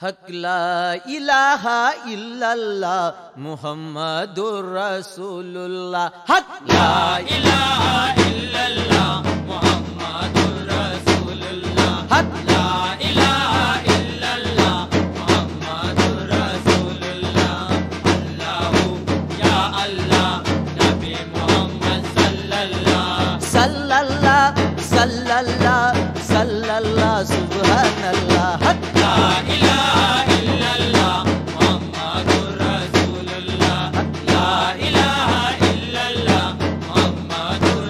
हक ला इलाहा इल्लल्लाह मुहम्मदुर रसूलुल्लाह। हक ला इलाहा इल्लल्लाह मुहम्मदुर रसूलुल्लाह। हक ला इलाहा इल्लल्लाह मुहम्मदुर रसूलुल्लाह। अल्लाहु या अल्लाह नबी मोहम्मद सल्लल्लाह सल्लल्लाह सल्लल्लाह सल्लल्लाह सुब्हानल्लाह। हक ला इलाहा इल्लल्लाह मुहम्मदुर रसूलुल्लाह। ला इलाहा इल्लल्लाह मुहम्मदुर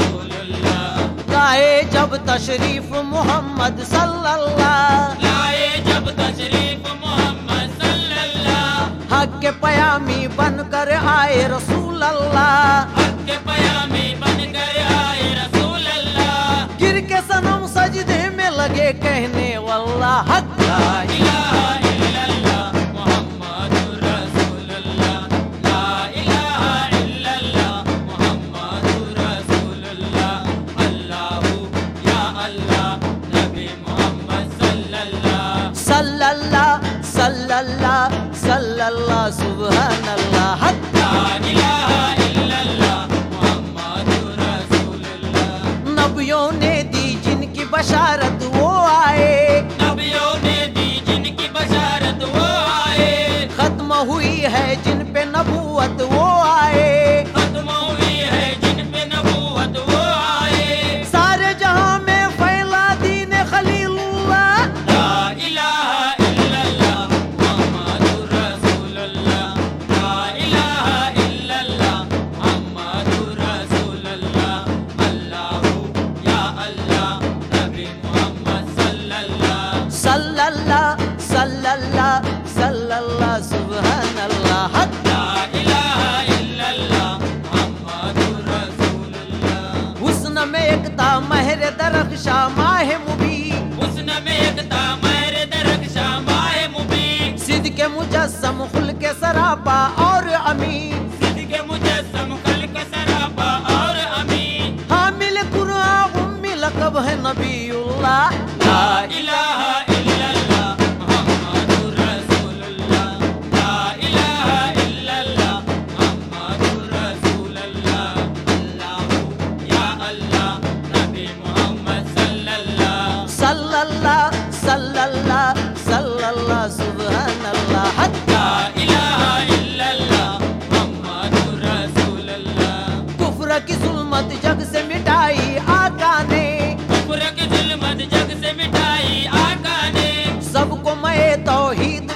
रसूलुल्लाह। लाए जब तशरीफ मोहम्मद सल्लल्लाह, लाए जब तशरीफ मोहम्मद सल्लल्लाह, हक के पयामी बनकर आए रसूल अल्लाह। हक के पयामी बनकर आए रसूल अल्लाह। गिर के सनम सजदे में लगे कहने वल्लाह। हक ला इलाहा इल्लल्लाह मुहम्मदुर रसूलुल्लाह। ला इलाहा इल्लल्लाह मुहम्मदुर रसूलुल्लाह। अल्लाहु या अल्लाह नबी मोहम्मद सल्लल्लाह सल्लल्लाह सल्लल्लाह सल्लल्लाह सुब्हानल्लाह। हक ला इलाहा इल्लल्लाह मुहम्मदुर रसूलुल्लाह। नबियों ने दी जिनकी बशारत वो आए, नबियों ने दी जिनकी बशारत वो आए। खत्म हुई है जिन पे नबूवत वो आए। खत्म हुई है जिन पे नबूवत वो आए। सारे जहां में फैला दीन खलीलुल्लाह। ला इलाहा इल्लल्लाह मुहम्मदुर रसूलुल्लाह। ला इलाहा इल्लल्लाह मुहम्मदुर रसूलुल्लाह। अल्लाहु या अल्लाह नबी मोहम्मद सल्लल्लाह सल्लल्लाह सल्लल्लाह सल्लल्लाह सुब्हानल्लाह। हक ला इलाहा इल्लल्लाह मुहम्मदुर रसूलुल्लाह। हुस्न में एकता महर दरख्शा माह मुबीन, हुस्न में एकता महर दरख्शा माहे मुबीन। सिद्द के मुजस्सम खुल के सरापा और अमीन। सिद्ध के मुजस्सम खल्क सरापा और अमीन। हामिल कुरान उम्मी लक़ब है नबीउल्लाह। ला इलाहा इल्लल्लाह मुहम्मदुर रसूलुल्लाह। ला इलाहा इल्लल्लाह मुहम्मदुर रसूलुल्लाह। अल्लाहु या अल्लाह नबी मोहम्मद सल्लल्लाह सल्लल्लाह सल्लल्लाह सल्लल्लाह सुब्हानल्लाह। हक ला इलाहा इल्लल्लाह मुहम्मदुर रसूलुल्लाह। कुफ्र की जुल्मत जग से मिटाई आका ने, कुफ्र की जुल्मत जग से मिटाई आका ने। सबको मैं तौहीद